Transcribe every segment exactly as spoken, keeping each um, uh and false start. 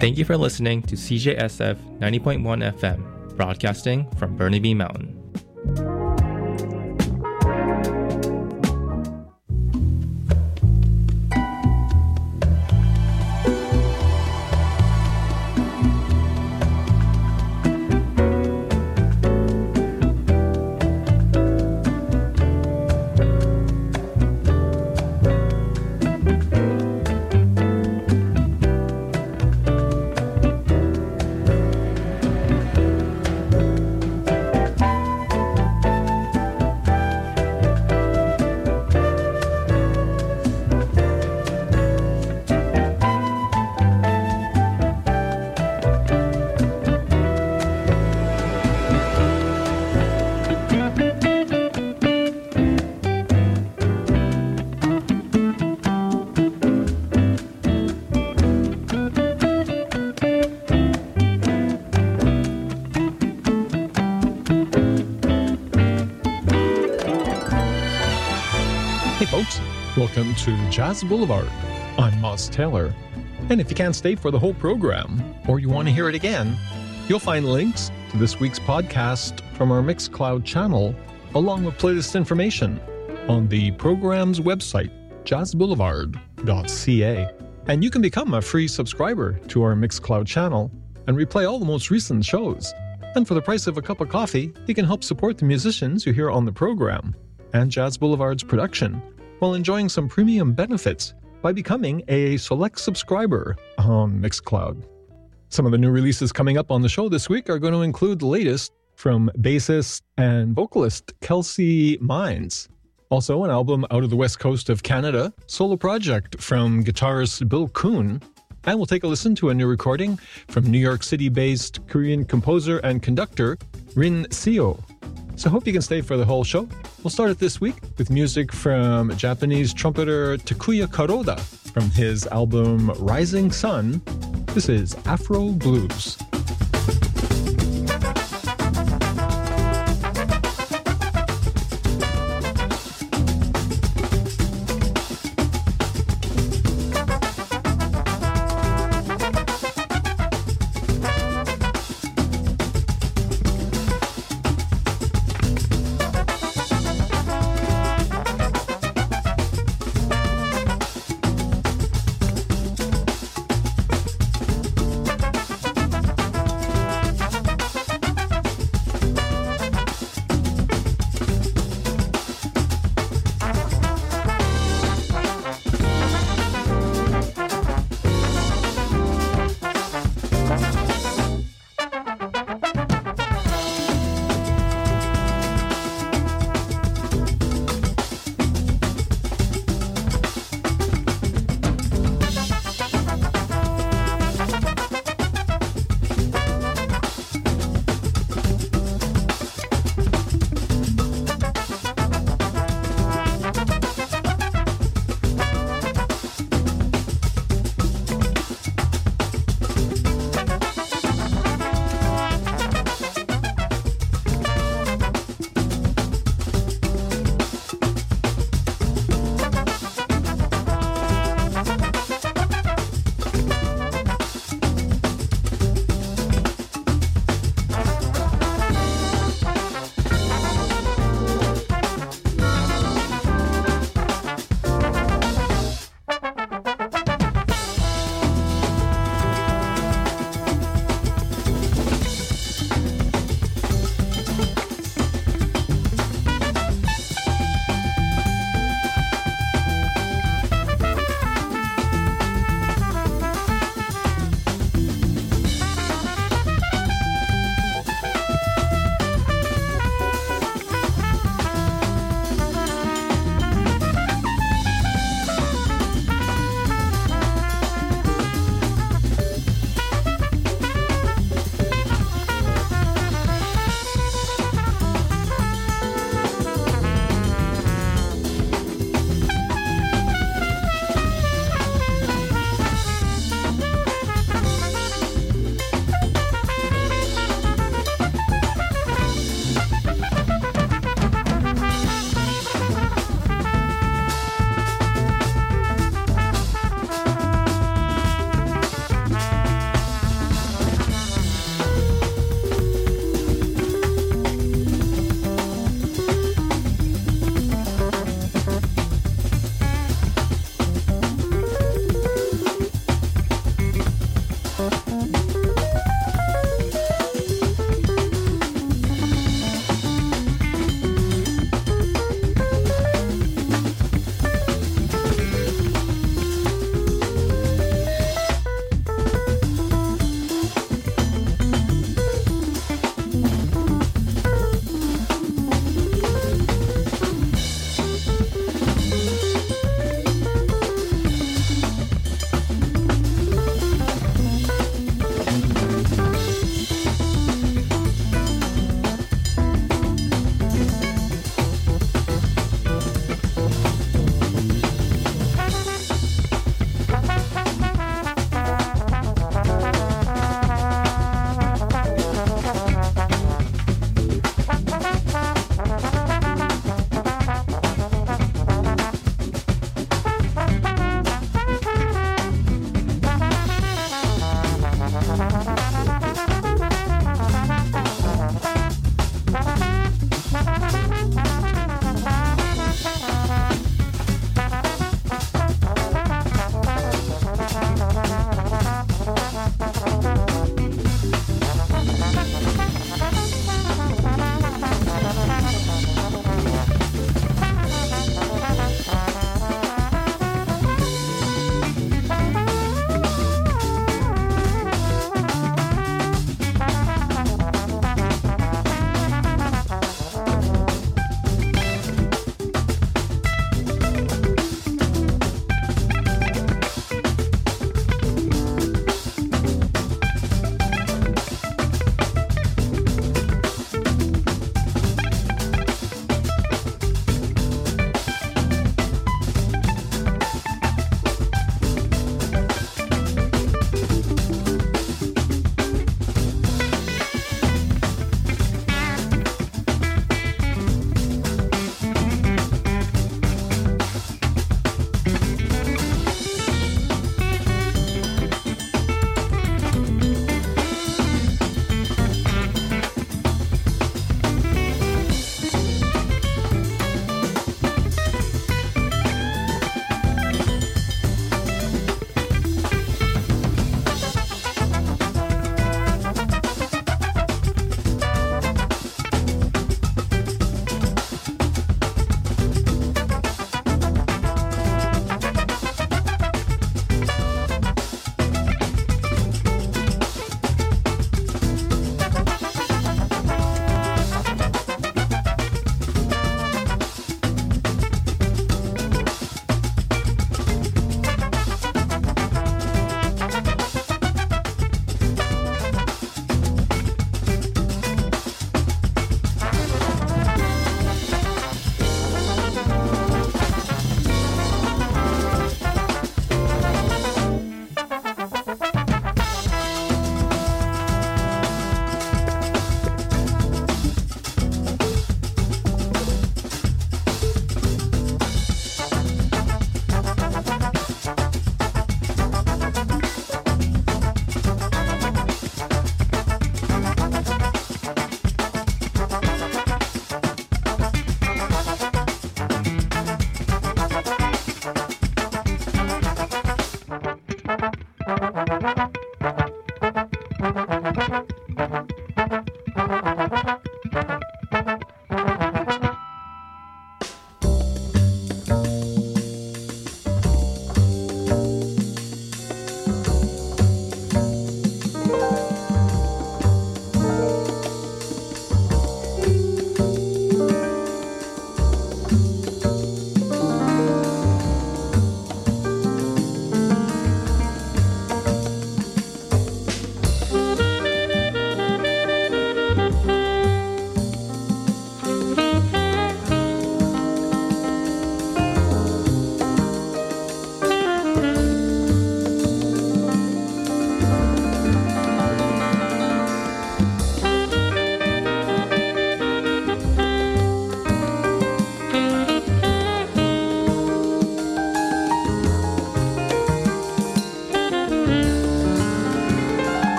Thank you for listening to C J S F ninety point one F M, broadcasting from Burnaby Mountain. Hey folks, welcome to Jazz Boulevard. I'm Moss Taylor, and if you can't stay for the whole program, or you want to hear it again, you'll find links to this week's podcast from our Mixcloud channel, along with playlist information on the program's website, jazz boulevard dot c a. And you can become a free subscriber to our Mixcloud channel and replay all the most recent shows. And for the price of a cup of coffee, you can help support the musicians you hear on the program and Jazz Boulevard's production, while enjoying some premium benefits by becoming a select subscriber on Mixcloud. Some of the new releases coming up on the show this week are going to include the latest from bassist and vocalist Kelsey Mines. Also, an album out of the west coast of Canada, solo project from guitarist Bill Kuhn, and we'll take a listen to a new recording from New York City-based Korean composer and conductor Rin Seo. So I hope you can stay for the whole show. We'll start it this week with music from Japanese trumpeter Takuya Kuroda from his album Rising Sun. This is Afro Blues.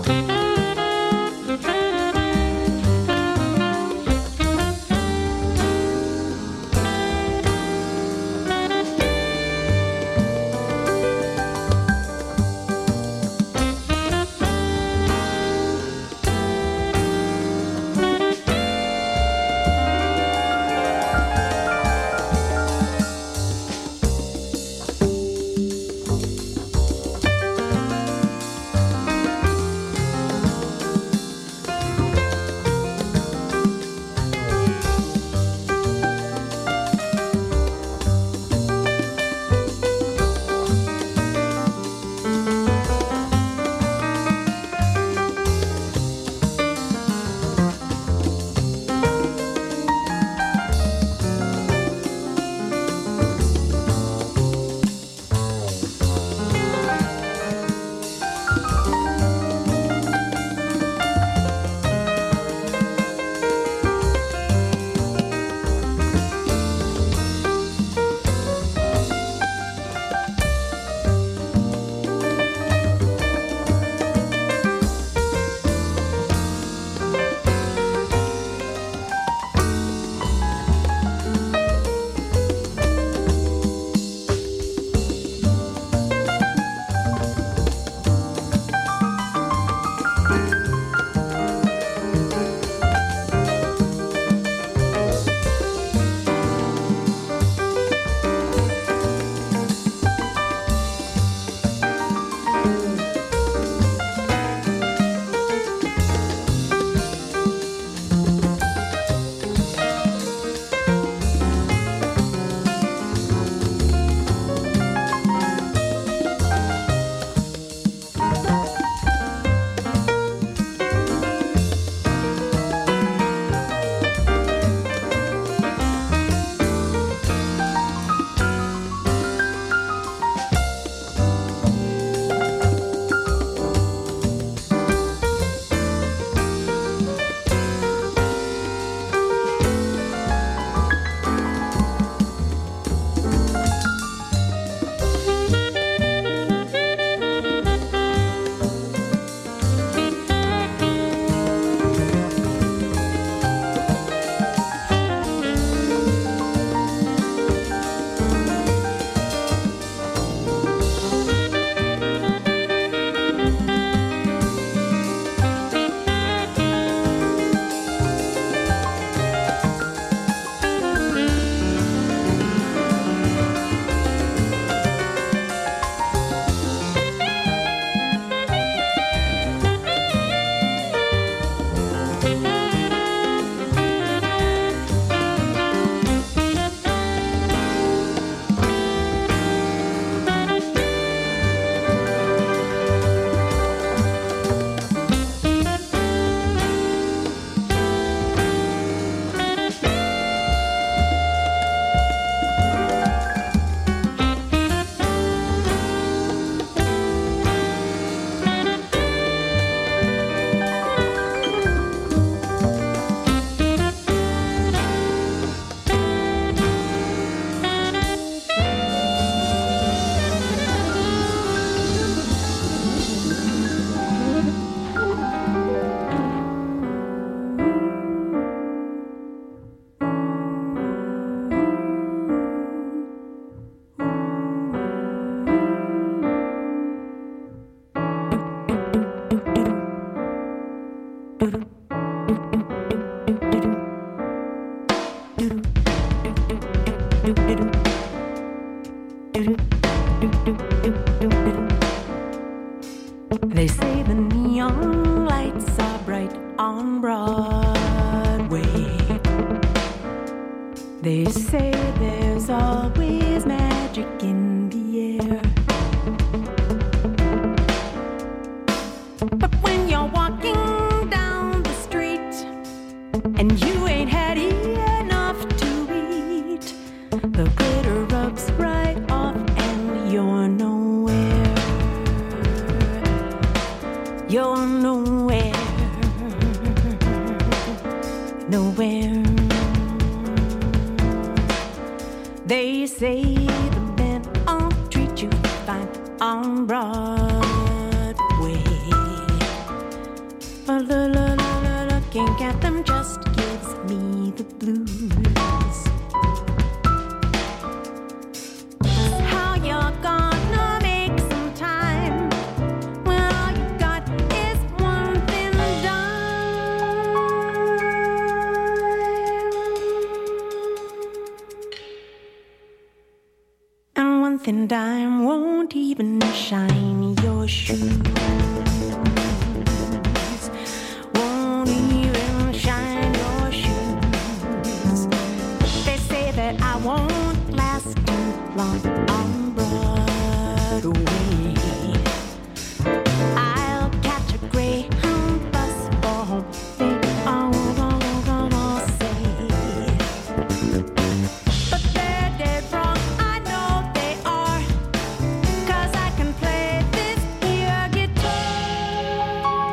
They say the neon lights are bright on Broadway. They say there's always magic in the air. But when you're walking down the street and you ain't had enough to eat, the glitter rubs right off and you're nowhere. You're nowhere, nowhere. They say the men all treat you fine on Broadway. looking at them just gives me the blues. How you're gonna make some time when all you got is one thin dime, and one thin dime won't even shine your shoes. I won't last too long on Broadway. I'll catch a Greyhound bus for home, they all gonna say. But they're dead wrong, I know they are, 'cause I can play this here guitar,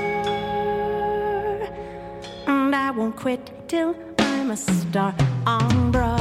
and I won't quit till I'm a star on Broadway.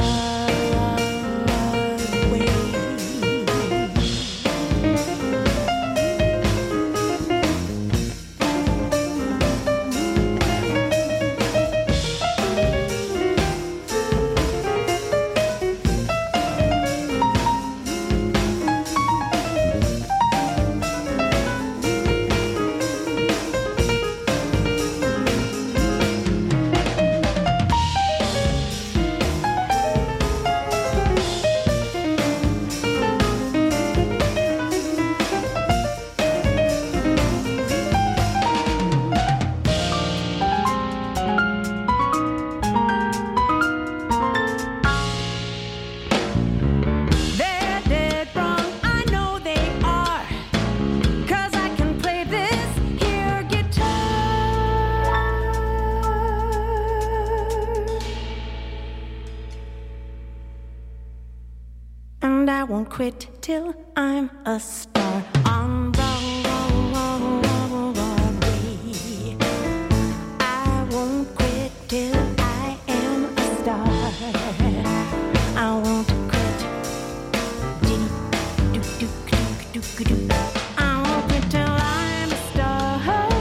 I won't quit till I'm a star on Broadway. I won't quit till I am a star. I won't quit. Diddy-do-do-do-do-do-do. I won't quit till I'm a star.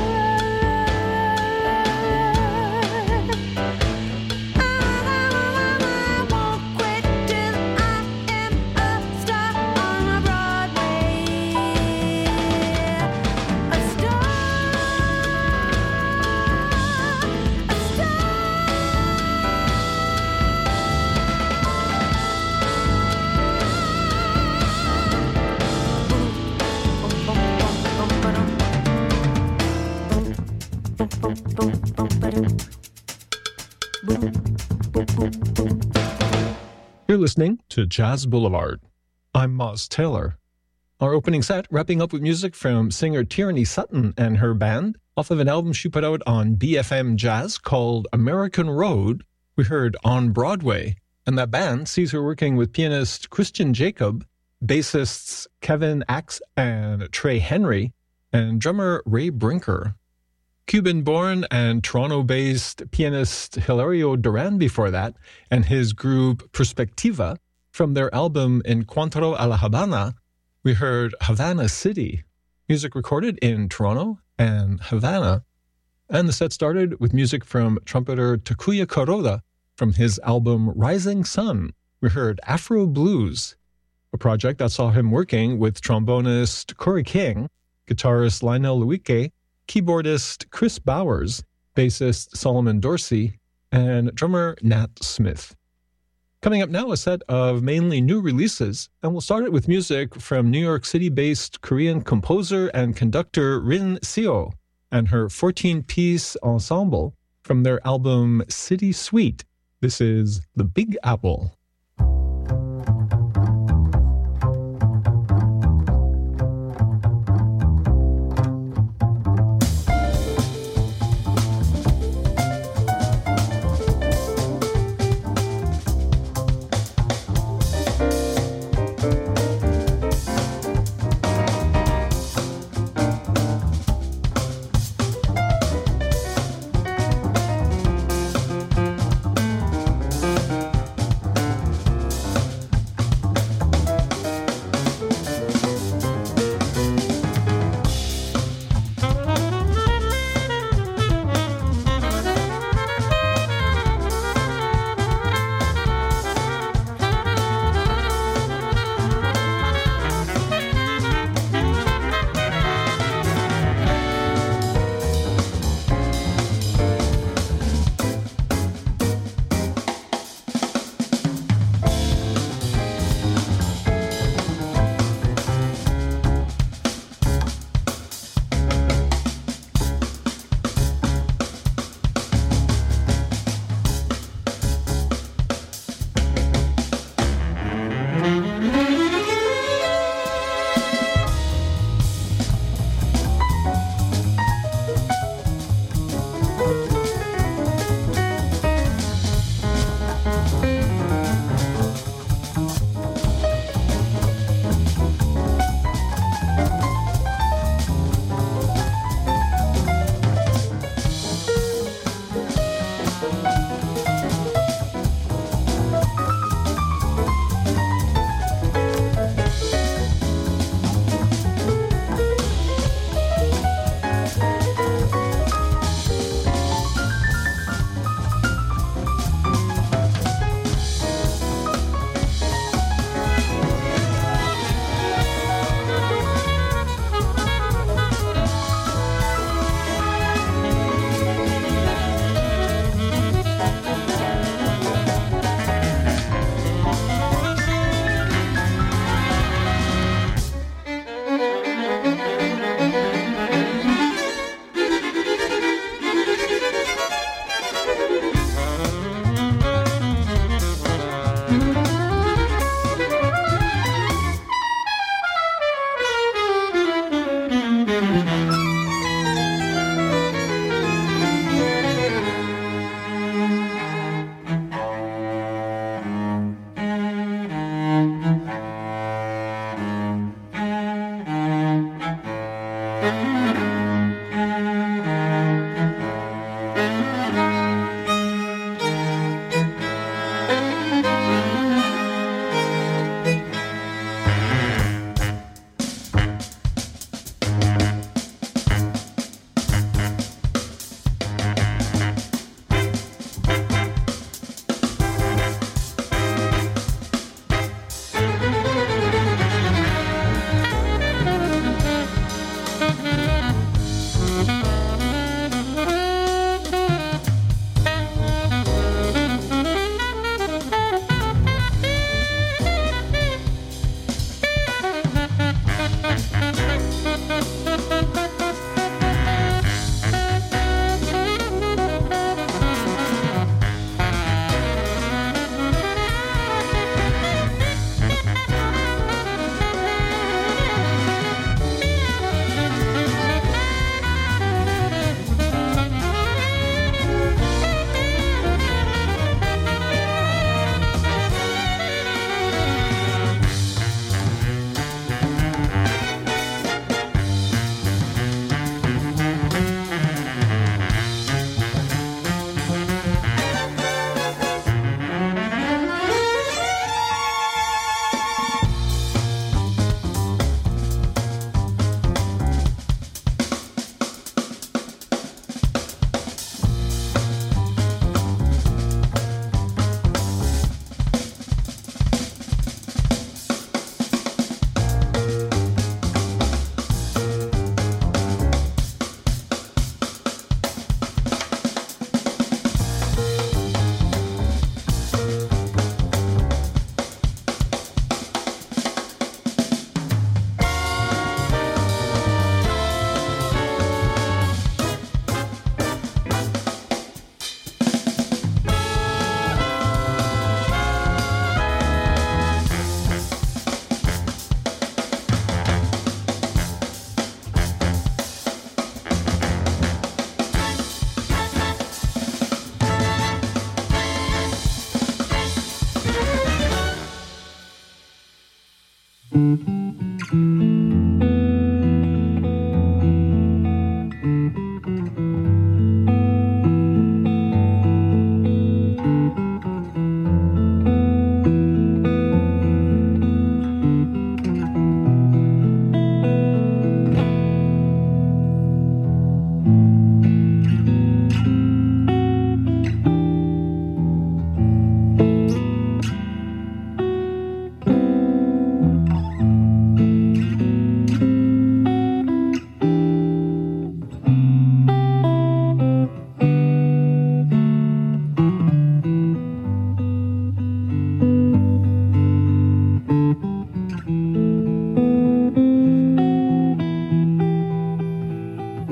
You're listening to Jazz Boulevard. I'm Moz Taylor. Our opening set wrapping up with music from singer Tierney Sutton and her band off of an album she put out on B F M Jazz called American Road. We heard On Broadway, and that band sees her working with pianist Christian Jacob, bassists Kevin Axe and Trey Henry, and drummer Ray Brinker. Cuban-born and Toronto-based pianist Hilario Duran before that, and his group Perspectiva. From their album Encuentro a la Habana, we heard Havana City, music recorded in Toronto and Havana. And the set started with music from trumpeter Takuya Kuroda from his album Rising Sun. We heard Afro Blues, a project that saw him working with trombonist Corey King, guitarist Lionel Luike, keyboardist Chris Bowers, bassist Solomon Dorsey, and drummer Nat Smith. Coming up now, a set of mainly new releases, and we'll start it with music from New York City-based Korean composer and conductor Rin Seo and her fourteen-piece ensemble from their album City Suite. This is The Big Apple.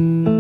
you.